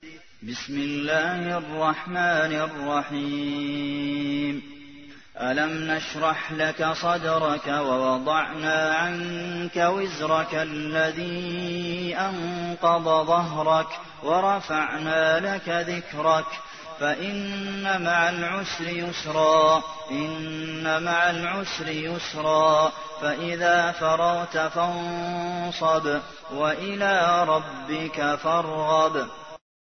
بسم الله الرحمن الرحيم ألم نشرح لك صدرك ووضعنا عنك وزرك الذي أنقض ظهرك ورفعنا لك ذكرك فإن مع العسر يسرا إن مع العسر يسرا فإذا فرغت فانصب وإلى ربك فارغب